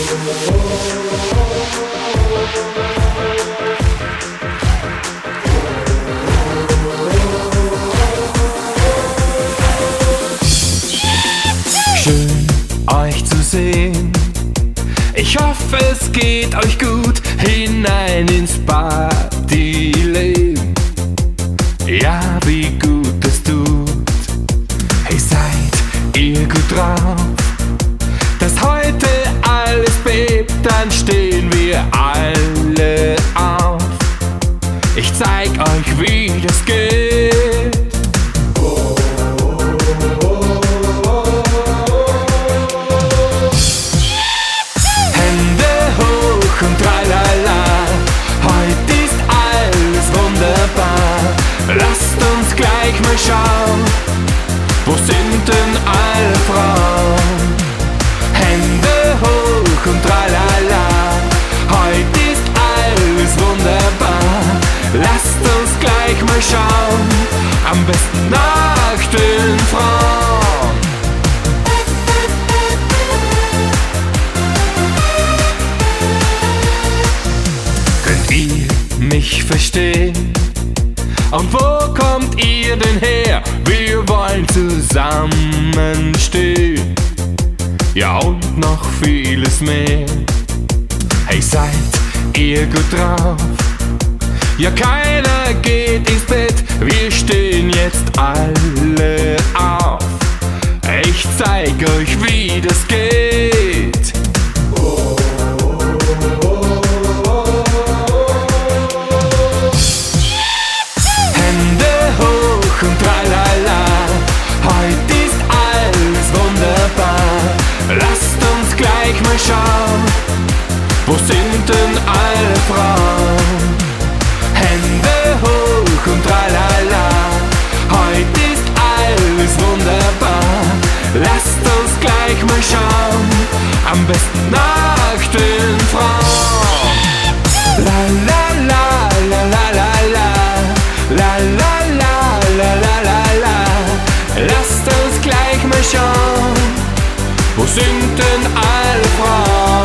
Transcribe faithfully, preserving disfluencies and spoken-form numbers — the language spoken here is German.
Schön euch zu sehen. Ich hoffe, es geht euch gut hinein ins Partyleben. Ja, wie gut es tut. Hey, seid ihr gut drauf? Dass heute alles bebt, dann stehen wir alle auf. Ich zeig euch, wie das geht. Und tralala, heute ist alles wunderbar. Lasst uns gleich mal schauen, wo sind denn alle Frauen? Hände hoch und tralala, heute ist alles wunderbar. Lasst uns gleich mal schauen, am besten nach den Frauen. Ihr mich verstehen? Und wo kommt ihr denn her? Wir wollen zusammenstehen. Ja, und noch vieles mehr. Hey, seid ihr gut drauf? Ja, keiner geht ins Bett, wir stehen jetzt alle auf. Ich zeig euch, wie das geht. Und tralala, heute ist alles wunderbar. Lasst uns gleich mal schauen, wo sind denn alle Frauen? Hände hoch und tralala, heute ist alles wunderbar. Lasst uns gleich mal schauen, am besten nach den Frauen. La la la la la la la la la. La, la, la, la. Lasst uns gleich mal schauen, wo sind denn alle Frauen?